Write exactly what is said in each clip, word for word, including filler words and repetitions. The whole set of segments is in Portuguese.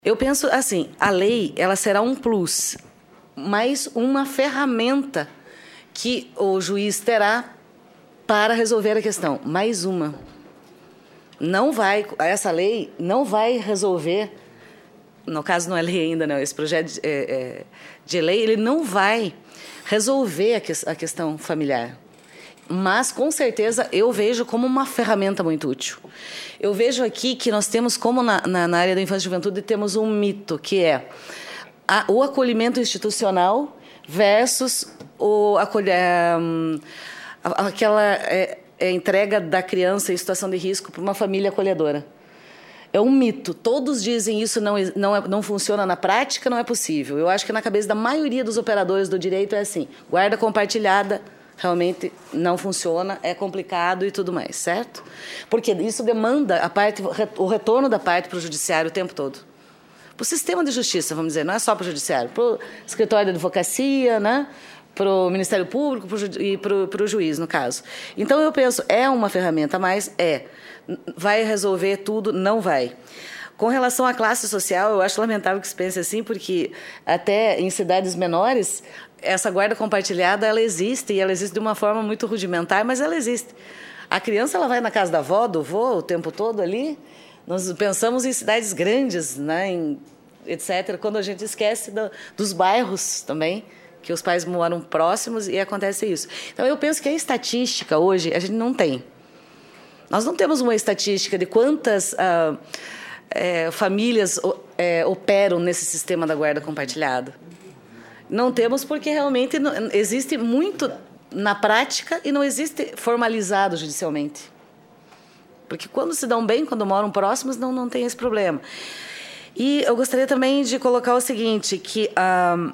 Eu penso assim, a lei ela será um plus, mais uma ferramenta que o juiz terá para resolver a questão. Mais uma. Não vai, essa lei não vai resolver, no caso não é lei ainda, não, esse projeto de, é, de lei, ele não vai resolver a, que, a questão familiar. Mas, com certeza, eu vejo como uma ferramenta muito útil. Eu vejo aqui que nós temos, como na, na, na área da infância e juventude, temos um mito, que é a, o acolhimento institucional versus o, acolher, um, aquela é, é, entrega da criança em situação de risco para uma família acolhedora. É um mito. Todos dizem isso, não, não, é, não funciona na prática, não é possível. Eu acho que na cabeça da maioria dos operadores do direito é assim, guarda compartilhada, realmente não funciona, é complicado e tudo mais, certo? Porque isso demanda a parte, o retorno da parte para o judiciário o tempo todo. Para o sistema de justiça, vamos dizer, não é só para o judiciário, para o escritório de advocacia, né? Para o Ministério Público pro, e para o, para o juiz, no caso. Então, eu penso, é uma ferramenta, mas é. Vai resolver tudo? Não vai. Com relação à classe social, eu acho lamentável que se pense assim, porque até em cidades menores, essa guarda compartilhada, ela existe, e ela existe de uma forma muito rudimentar, mas ela existe. A criança ela vai na casa da avó, do avô, o tempo todo ali. Nós pensamos em cidades grandes, né, em, etcétera, quando a gente esquece do, dos bairros também, que os pais moram próximos e acontece isso. Então, eu penso que a estatística hoje, a gente não tem. Nós não temos uma estatística de quantas ah, é, famílias é, operam nesse sistema da guarda compartilhada. Não temos porque realmente não, existe muito na prática e não existe formalizado judicialmente. Porque quando se dão bem, quando moram próximos, não, não tem esse problema. E eu gostaria também de colocar o seguinte, que ah,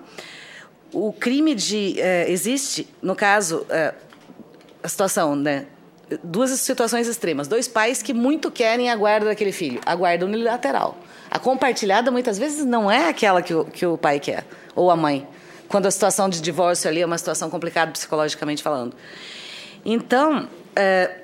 o crime de... Eh, existe, no caso, eh, a situação, né? Duas situações extremas. Dois pais que muito querem a guarda daquele filho. A guarda unilateral. A compartilhada, muitas vezes, não é aquela que o, que o pai quer, ou a mãe. Quando a situação de divórcio ali é uma situação complicada psicologicamente falando. Então, é,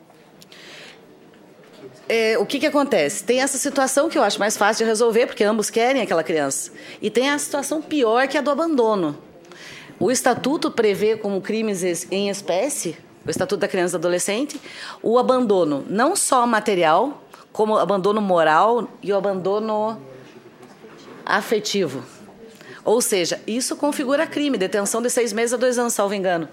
é, o que, que acontece? Tem essa situação que eu acho mais fácil de resolver, porque ambos querem aquela criança. E tem a situação pior, que é a do abandono. O Estatuto prevê como crimes em espécie, o Estatuto da Criança e do Adolescente, o abandono, não só material, como o abandono moral e o abandono afetivo. Ou seja, isso configura crime, detenção de seis meses a dois anos, salvo engano.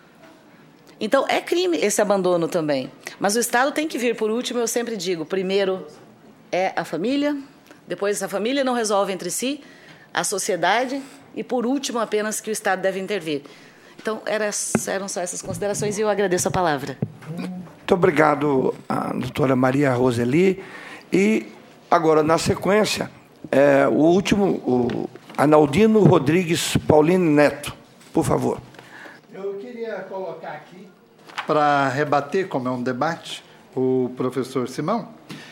Então, é crime esse abandono também. Mas o Estado tem que vir, por último, eu sempre digo, primeiro é a família, depois a família não resolve entre si, a sociedade, e por último apenas que o Estado deve intervir. Então, eram só essas considerações e eu agradeço a palavra. Muito obrigado, a doutora Maria Roseli. E agora, na sequência, é, o último... O Analdino Rodrigues Paulino Neto, por favor. Eu queria colocar aqui, para rebater, como é um debate, o professor Simão,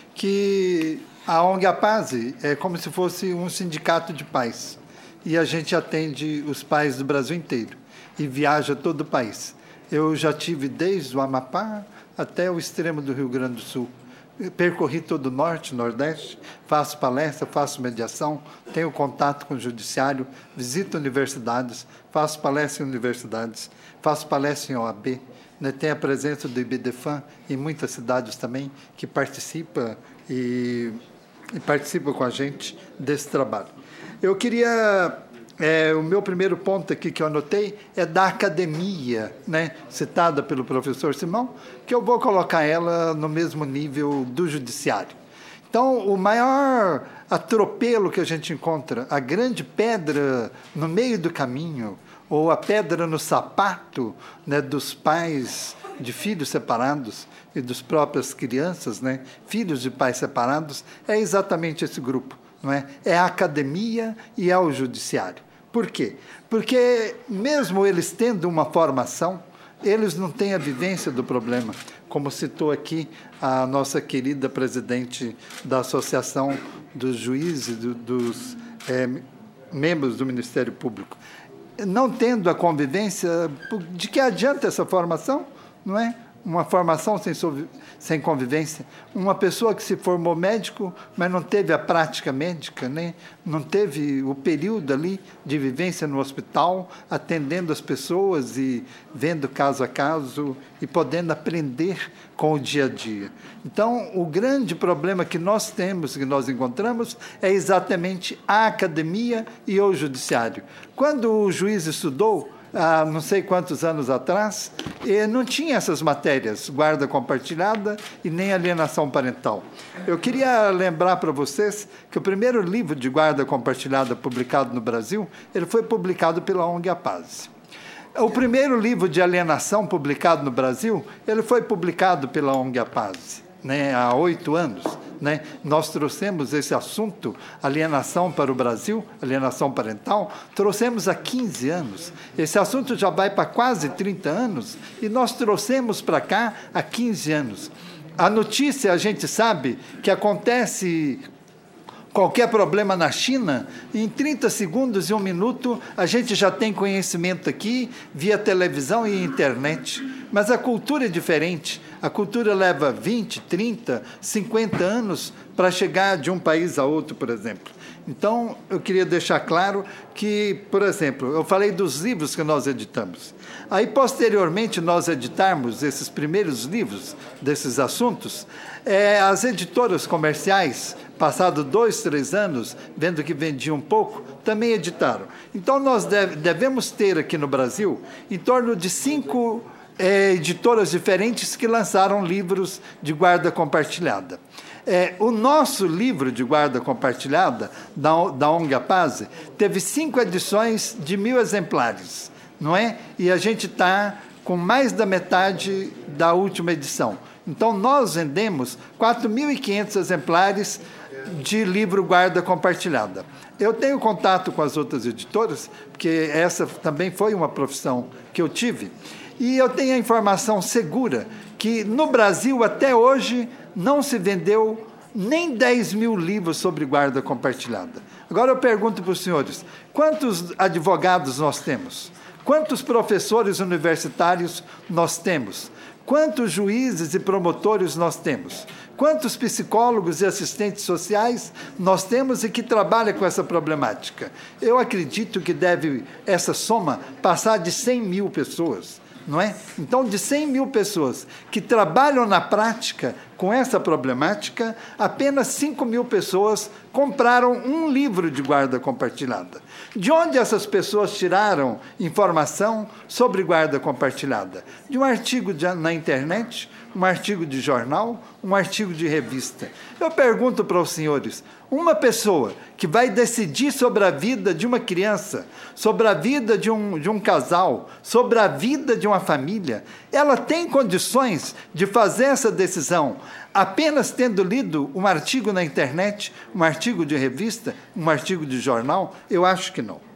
que a ONG APASE é como se fosse um sindicato de pais. E a gente atende os pais do Brasil inteiro e viaja todo o país. Eu já tive desde o Amapá até o extremo do Rio Grande do Sul. Percorri todo o Norte, Nordeste, faço palestra, faço mediação, tenho contato com o judiciário, visito universidades, faço palestra em universidades, faço palestra em O A B, né, tenho a presença do IBDFAN em muitas cidades também, que participa e, e participa com a gente desse trabalho. Eu queria... É, o meu primeiro ponto aqui que eu anotei é da academia, né, citada pelo professor Simão, que eu vou colocar ela no mesmo nível do judiciário. Então, o maior atropelo que a gente encontra, a grande pedra no meio do caminho, ou a pedra no sapato, né, dos pais de filhos separados e dos próprias crianças, né, filhos de pais separados, é exatamente esse grupo, não é? É a academia e é o judiciário. Por quê? Porque, mesmo eles tendo uma formação, eles não têm a vivência do problema, como citou aqui a nossa querida presidente da Associação dos Juízes, do, dos é, membros do Ministério Público. Não tendo a convivência, de que adianta essa formação? Não é? uma formação sem, sem convivência, uma pessoa que se formou médico, mas não teve a prática médica, né? Não teve o período ali de vivência no hospital, atendendo as pessoas e vendo caso a caso e podendo aprender com o dia a dia. Então, o grande problema que nós temos, que nós encontramos, é exatamente a academia e o judiciário. Quando o juiz estudou, há não sei quantos anos atrás, não tinha essas matérias, guarda compartilhada e nem alienação parental. Eu queria lembrar para vocês que o primeiro livro de guarda compartilhada publicado no Brasil, ele foi publicado pela O N G APASE. O primeiro livro de alienação publicado no Brasil, ele foi publicado pela O N G APASE, né, há oito anos. Né? Nós trouxemos esse assunto, alienação para o Brasil, alienação parental, trouxemos há quinze anos. Esse assunto já vai para quase trinta anos e nós trouxemos para cá há quinze anos. A notícia, a gente sabe que acontece qualquer problema na China, em trinta segundos e um minuto, a gente já tem conhecimento aqui, via televisão e internet. Mas a cultura é diferente. A cultura leva vinte, trinta, cinquenta anos para chegar de um país a outro, por exemplo. Então, eu queria deixar claro que, por exemplo, eu falei dos livros que nós editamos. Aí, posteriormente, nós editarmos esses primeiros livros desses assuntos, é, as editoras comerciais, passado dois, três anos, vendo que vendiam pouco, também editaram. Então, nós deve, devemos ter aqui no Brasil em torno de cinco é, editoras diferentes que lançaram livros de guarda compartilhada. É, o nosso livro de guarda compartilhada, da, da O N G APASE, teve cinco edições de mil exemplares, não é? E a gente está com mais da metade da última edição. Então, nós vendemos quatro mil e quinhentos exemplares de livro guarda compartilhada. Eu tenho contato com as outras editoras, porque essa também foi uma profissão que eu tive, e eu tenho a informação segura que no Brasil, até hoje, não se vendeu nem dez mil livros sobre guarda compartilhada. Agora eu pergunto para os senhores, quantos advogados nós temos? Quantos professores universitários nós temos? Quantos juízes e promotores nós temos? Quantos psicólogos e assistentes sociais nós temos e que trabalham com essa problemática? Eu acredito que deve essa soma passar de cem mil pessoas. Não é? Então, de cem mil pessoas que trabalham na prática com essa problemática, apenas cinco mil pessoas compraram um livro de guarda compartilhada. De onde essas pessoas tiraram informação sobre guarda compartilhada? De um artigo de, na internet, um artigo de jornal, um artigo de revista. Eu pergunto para os senhores, uma pessoa que vai decidir sobre a vida de uma criança, sobre a vida de um, de um casal, sobre a vida de uma família, ela tem condições de fazer essa decisão apenas tendo lido um artigo na internet, um artigo de revista, um artigo de jornal? Eu acho que não.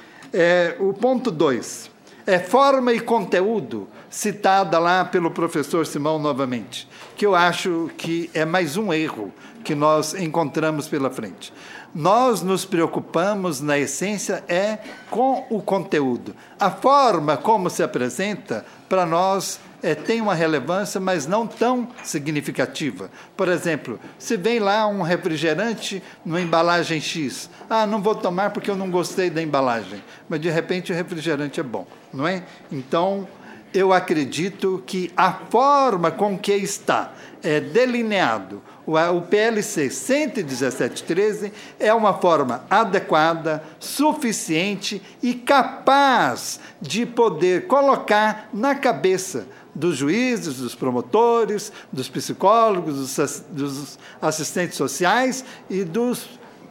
É, o ponto dois, é forma e conteúdo, citada lá pelo professor Simão novamente, que eu acho que é mais um erro que nós encontramos pela frente. Nós nos preocupamos, na essência, é com o conteúdo. A forma como se apresenta, para nós, é, tem uma relevância, mas não tão significativa. Por exemplo, se vem lá um refrigerante numa embalagem X, ah, não vou tomar porque eu não gostei da embalagem, mas de repente o refrigerante é bom, não é? Então, eu acredito que a forma com que está é, delineado o P L C cento e dezessete treze é uma forma adequada, suficiente e capaz de poder colocar na cabeça dos juízes, dos promotores, dos psicólogos, dos, dos assistentes sociais e dos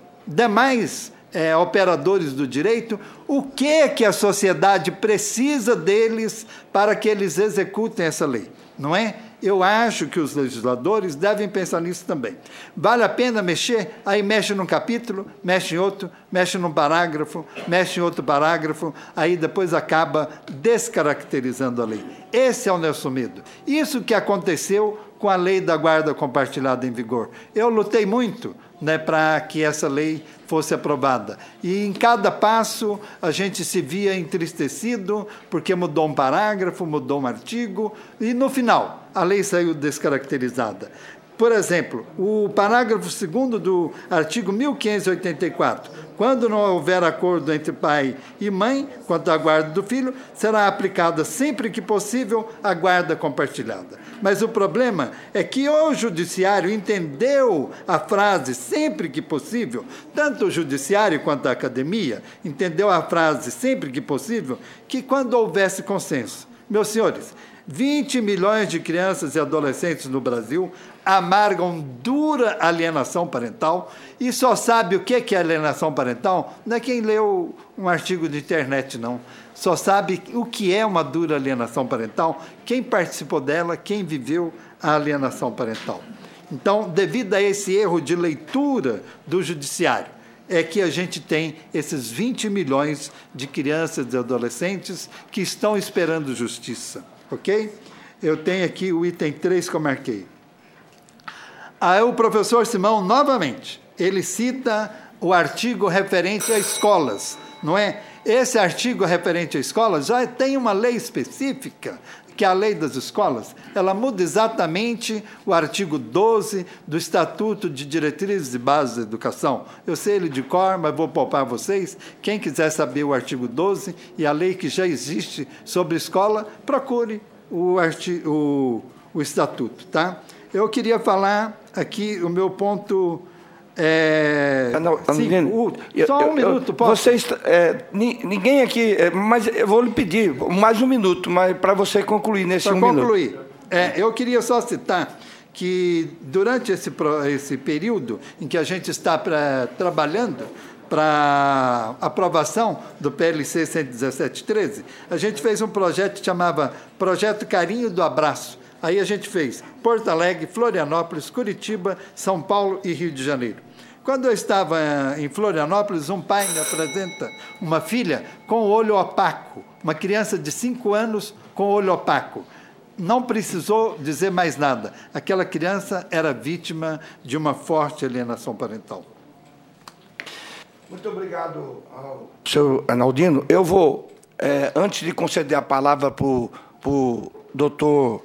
demais É, operadores do direito, o que é que a sociedade precisa deles para que eles executem essa lei, não é? Eu acho que os legisladores devem pensar nisso também. Vale a pena mexer? Aí mexe num capítulo, mexe em outro, mexe num parágrafo, mexe em outro parágrafo, aí depois acaba descaracterizando a lei. Esse é o nosso medo. Isso que aconteceu com a lei da guarda compartilhada em vigor. Eu lutei muito, né, para que essa lei fosse aprovada. E em cada passo a gente se via entristecido, porque mudou um parágrafo, mudou um artigo, e no final a lei saiu descaracterizada. Por exemplo, o parágrafo segundo do artigo mil quinhentos e oitenta e quatro, quando não houver acordo entre pai e mãe quanto à guarda do filho, será aplicada sempre que possível a guarda compartilhada. Mas o problema é que o judiciário entendeu a frase sempre que possível, tanto o judiciário quanto a academia entendeu a frase sempre que possível, que quando houvesse consenso. Meus senhores, vinte milhões de crianças e adolescentes no Brasil amargam dura alienação parental e só sabe o que é alienação parental? Não é quem leu um artigo de internet, não. Só sabe o que é uma dura alienação parental quem participou dela, quem viveu a alienação parental. Então, devido a esse erro de leitura do judiciário, é que a gente tem esses vinte milhões de crianças e adolescentes que estão esperando justiça. Ok? Eu tenho aqui o item três que eu marquei. Aí o professor Simão, novamente, ele cita o artigo referente a escolas, não é? Esse artigo referente a escolas já tem uma lei específica, que é a lei das escolas. Ela muda exatamente o artigo doze do Estatuto de Diretrizes e Bases da Educação. Eu sei ele de cor, mas vou poupar vocês. Quem quiser saber o artigo doze e a lei que já existe sobre escola, procure o, artigo, o, o Estatuto, tá? Eu queria falar aqui o meu ponto... É, não, sim, o, só um eu, minuto, eu, vocês, é, ninguém aqui, é, mas eu vou lhe pedir mais um minuto, mas para você concluir nesse pra um concluir, minuto. É, eu queria só citar que durante esse, esse período em que a gente está pra, trabalhando para aprovação do P L C cento e dezessete treze, a gente fez um projeto que chamava Projeto Carinho do Abraço. Aí a gente fez Porto Alegre, Florianópolis, Curitiba, São Paulo e Rio de Janeiro. Quando eu estava em Florianópolis, um pai me apresenta uma filha com o olho opaco, uma criança de cinco anos com o olho opaco. Não precisou dizer mais nada. Aquela criança era vítima de uma forte alienação parental. Muito obrigado ao senhor Arnaldino. Eu vou, é, antes de conceder a palavra para o doutor...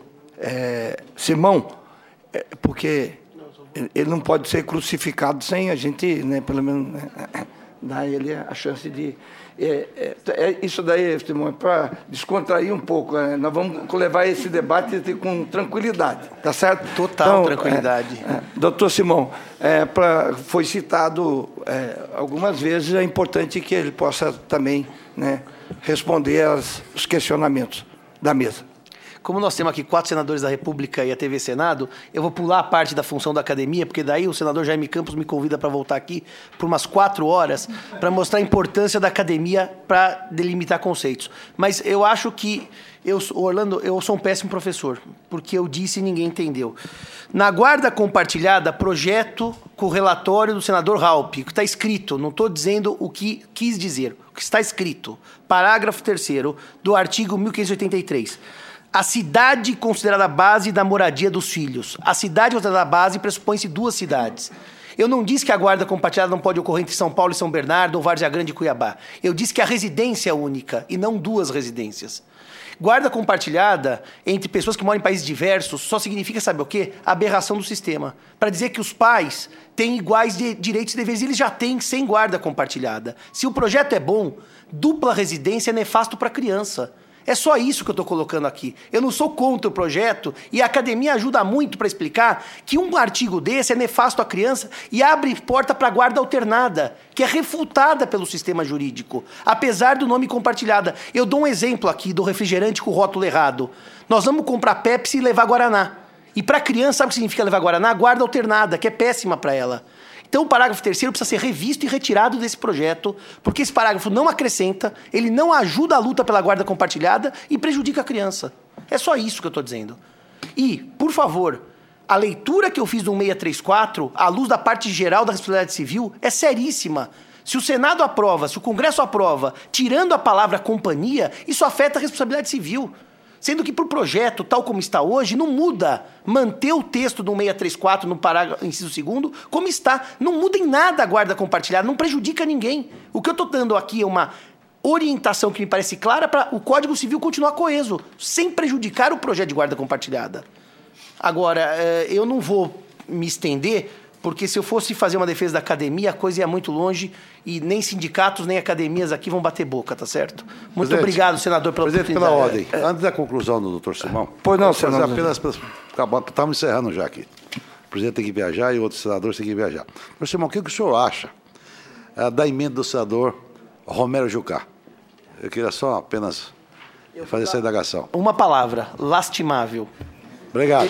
É, Simão, é, porque ele não pode ser crucificado sem a gente, né, pelo menos, né, dar a ele a chance de... É, é, é isso daí, Simão, é para descontrair um pouco. Né? Nós vamos levar esse debate com tranquilidade, tá certo? Total então, tranquilidade. É, é, doutor Simão, é, pra, foi citado é, algumas vezes, é importante que ele possa também, né, responder aos questionamentos da mesa. Como nós temos aqui quatro senadores da República e a T V Senado, eu vou pular a parte da função da academia, porque daí o senador Jaime Campos me convida para voltar aqui por umas quatro horas para mostrar a importância da academia para delimitar conceitos. Mas eu acho que, eu, Orlando, eu sou um péssimo professor, porque eu disse e ninguém entendeu. Na guarda compartilhada, projeto com o relatório do senador Raupp, que está escrito, não estou dizendo o que quis dizer, o que está escrito, parágrafo terceiro do artigo mil quinhentos e oitenta e três. A cidade considerada a base da moradia dos filhos. A cidade considerada a base pressupõe-se duas cidades. Eu não disse que a guarda compartilhada não pode ocorrer entre São Paulo e São Bernardo ou Várzea Grande e Cuiabá. Eu disse que a residência é única e não duas residências. Guarda compartilhada entre pessoas que moram em países diversos só significa, sabe o quê? Aberração do sistema. Para dizer que os pais têm iguais de direitos e deveres, eles já têm sem guarda compartilhada. Se o projeto é bom, dupla residência é nefasto para a criança. É só isso que eu estou colocando aqui. Eu não sou contra o projeto e a academia ajuda muito para explicar que um artigo desse é nefasto à criança e abre porta para a guarda alternada, que é refutada pelo sistema jurídico, apesar do nome compartilhada. Eu dou um exemplo aqui do refrigerante com o rótulo errado. Nós vamos comprar Pepsi e levar Guaraná. E para a criança, sabe o que significa levar Guaraná? Guarda alternada, que é péssima para ela. Então, o parágrafo terceiro precisa ser revisto e retirado desse projeto, porque esse parágrafo não acrescenta, ele não ajuda a luta pela guarda compartilhada e prejudica a criança. É só isso que eu estou dizendo. E, por favor, a leitura que eu fiz do cento e seiscentos e trinta e quatro, à luz da parte geral da responsabilidade civil, é seríssima. Se o Senado aprova, se o Congresso aprova, tirando a palavra companhia, isso afeta a responsabilidade civil. Sendo que, para o projeto, tal como está hoje, não muda manter o texto do cento e seiscentos e trinta e quatro no parágrafo, inciso segundo, como está. Não muda em nada a guarda compartilhada, não prejudica ninguém. O que eu estou dando aqui é uma orientação que me parece clara para o Código Civil continuar coeso, sem prejudicar o projeto de guarda compartilhada. Agora, eu não vou me estender, porque se eu fosse fazer uma defesa da academia, a coisa ia muito longe e nem sindicatos, nem academias aqui vão bater boca, tá certo? Muito Presidente, obrigado, senador, pela Presidente, oportunidade. pela ordem, antes da conclusão do doutor Simão... Pois não, senador. Apenas, estamos encerrando já aqui. O presidente tem que viajar e outros senadores têm que viajar. Doutor Simão, o que o senhor acha uh, da emenda do senador Romero Jucá? Eu queria só apenas fazer essa indagação. Uma palavra, lastimável. Obrigado.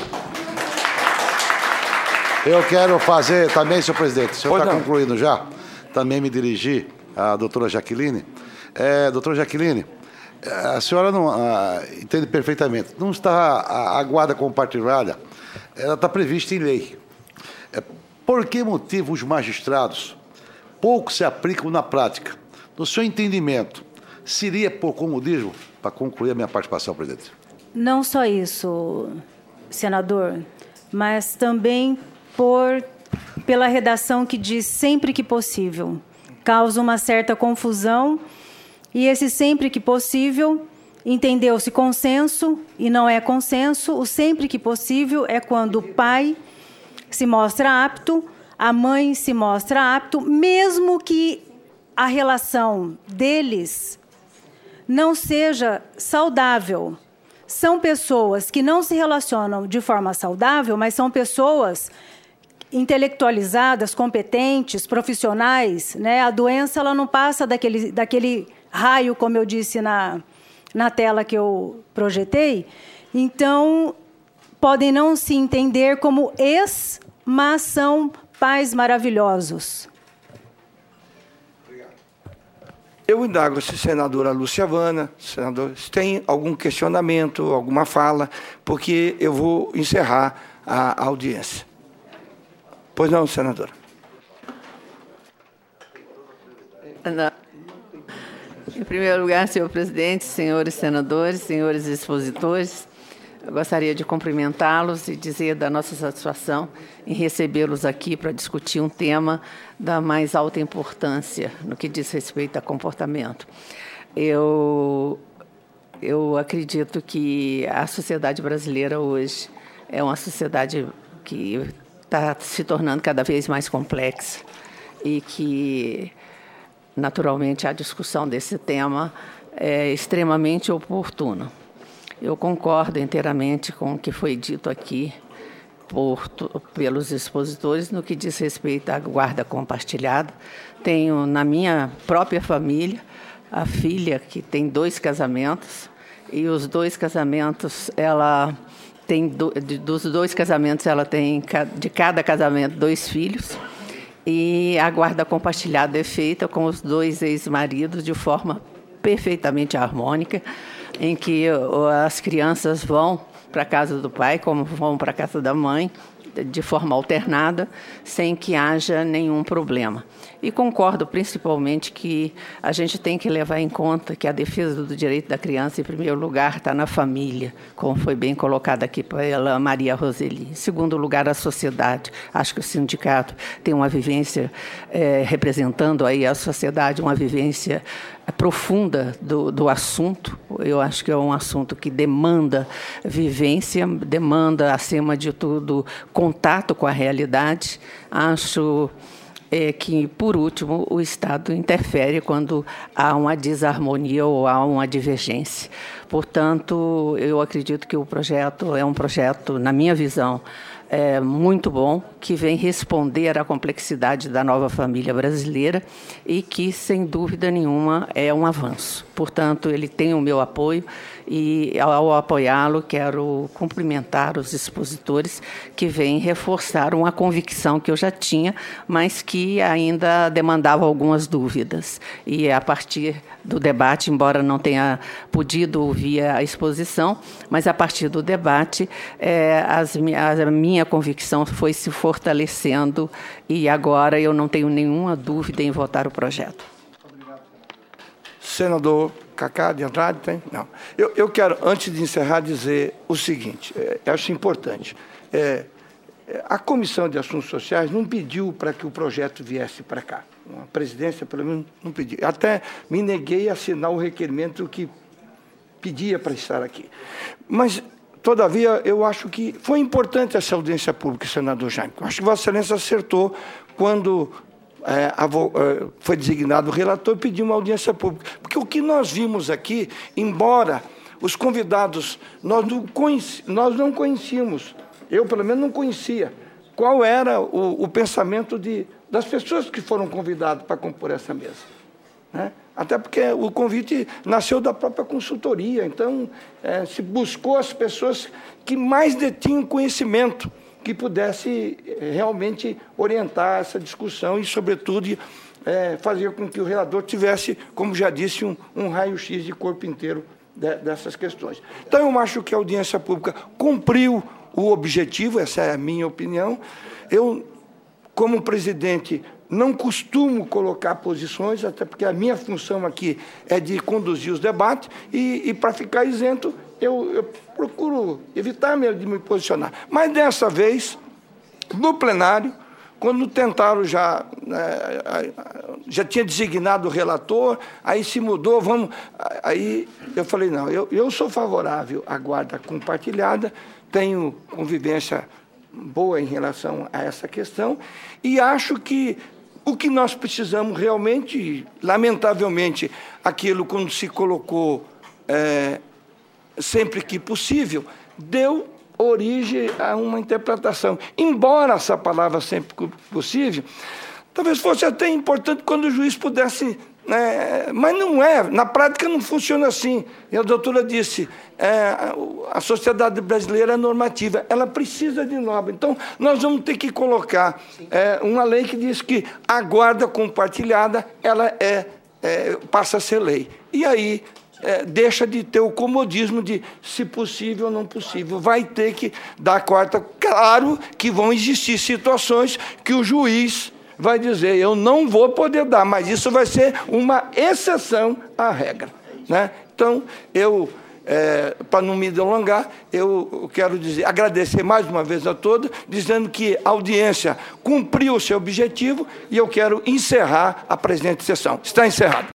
Eu quero fazer também, senhor presidente, o senhor está concluindo já, também me dirigir à doutora Jaqueline. É, doutora Jaqueline, a senhora não a, entende perfeitamente, não está a, a guarda compartilhada, ela está prevista em lei. É, por que motivo os magistrados pouco se aplicam na prática? No seu entendimento, seria por comodismo? Para concluir a minha participação, presidente. Não só isso, senador, mas também por, pela redação que diz sempre que possível. Causa uma certa confusão e esse sempre que possível entendeu-se consenso e não é consenso. O sempre que possível é quando o pai se mostra apto, a mãe se mostra apto, mesmo que a relação deles não seja saudável. São pessoas que não se relacionam de forma saudável, mas são pessoas intelectualizadas, competentes, profissionais, né? A doença ela não passa daquele, daquele raio, como eu disse na, na tela que eu projetei. Então, podem não se entender como ex, mas são pais maravilhosos. Eu indago se a senadora Lúcia Havana, senador, se tem algum questionamento, alguma fala, porque eu vou encerrar a audiência. Pois não, senadora. Em primeiro lugar, senhor presidente, senhores senadores, senhores expositores, eu gostaria de cumprimentá-los e dizer da nossa satisfação em recebê-los aqui para discutir um tema da mais alta importância no que diz respeito a comportamento. Eu, eu acredito que a sociedade brasileira hoje é uma sociedade que está se tornando cada vez mais complexa e que, naturalmente, a discussão desse tema é extremamente oportuna. Eu concordo inteiramente com o que foi dito aqui por, pelos expositores no que diz respeito à guarda compartilhada. Tenho na minha própria família a filha que tem dois casamentos e os dois casamentos, ela tem do, de, dos dois casamentos ela tem de cada casamento dois filhos e a guarda compartilhada é feita com os dois ex-maridos de forma perfeitamente harmônica, em que as crianças vão para a casa do pai, como vão para a casa da mãe, de forma alternada, sem que haja nenhum problema. E concordo principalmente que a gente tem que levar em conta que a defesa do direito da criança, em primeiro lugar, está na família, como foi bem colocado aqui pela Maria Roseli. Em segundo lugar, a sociedade. Acho que o sindicato tem uma vivência, é, representando aí a sociedade, uma vivência profunda do, do assunto. Eu acho que é um assunto que demanda vivência, demanda, acima de tudo, contato com a realidade. Acho é, que, por último, o Estado interfere quando há uma desarmonia ou há uma divergência. Portanto, eu acredito que o projeto é um projeto, na minha visão, é muito bom, que vem responder à complexidade da nova família brasileira e que, sem dúvida nenhuma, é um avanço. Portanto, ele tem o meu apoio e, ao apoiá-lo, quero cumprimentar os expositores que vêm reforçar uma convicção que eu já tinha, mas que ainda demandava algumas dúvidas. E, a partir do debate, embora não tenha podido ouvir a exposição, mas, a partir do debate, é, as, a minha convicção foi se fortalecendo e agora eu não tenho nenhuma dúvida em votar o projeto. Senador Cacá de Andrade, tem? Não. Eu, eu quero, antes de encerrar, dizer o seguinte, é, acho importante. É, a Comissão de Assuntos Sociais não pediu para que o projeto viesse para cá. A presidência, pelo menos, não pediu. Até me neguei a assinar o requerimento que pedia para estar aqui. Mas todavia, eu acho que foi importante essa audiência pública, senador Jaime. Eu acho que Vossa Excelência acertou quando é, a, é, foi designado o relator e pediu uma audiência pública. Porque o que nós vimos aqui, embora os convidados, nós não, conheci, nós não conhecíamos, eu pelo menos não conhecia, qual era o, o pensamento de, das pessoas que foram convidadas para compor essa mesa, né? Até porque o convite nasceu da própria consultoria, então é, se buscou as pessoas que mais detinham conhecimento, que pudesse é, realmente orientar essa discussão e, sobretudo, é, fazer com que o relator tivesse, como já disse, um, um raio-x de corpo inteiro de, dessas questões. Então, eu acho que a audiência pública cumpriu o objetivo, essa é a minha opinião. Eu, como presidente, não costumo colocar posições, até porque a minha função aqui é de conduzir os debates, e, e para ficar isento, eu, eu procuro evitar de me posicionar. Mas, dessa vez, no plenário, quando tentaram já, né, já tinha designado o relator, aí se mudou, vamos... Aí eu falei, não, eu, eu sou favorável à guarda compartilhada, tenho convivência boa em relação a essa questão, e acho que o que nós precisamos realmente, lamentavelmente, aquilo quando se colocou é, sempre que possível, deu origem a uma interpretação. Embora essa palavra sempre que possível, talvez fosse até importante quando o juiz pudesse... É, mas não é, na prática não funciona assim. E a doutora disse, é, a sociedade brasileira é normativa, ela precisa de norma. Então, nós vamos ter que colocar é, uma lei que diz que a guarda compartilhada ela é, é, passa a ser lei. E aí é, deixa de ter o comodismo de se possível ou não possível. Vai ter que dar quarta. Claro que vão existir situações que o juiz vai dizer, eu não vou poder dar, mas isso vai ser uma exceção à regra, né? Então, eu, é, para não me delongar, eu quero dizer, agradecer mais uma vez a todos, dizendo que a audiência cumpriu o seu objetivo e eu quero encerrar a presente sessão. Está encerrado.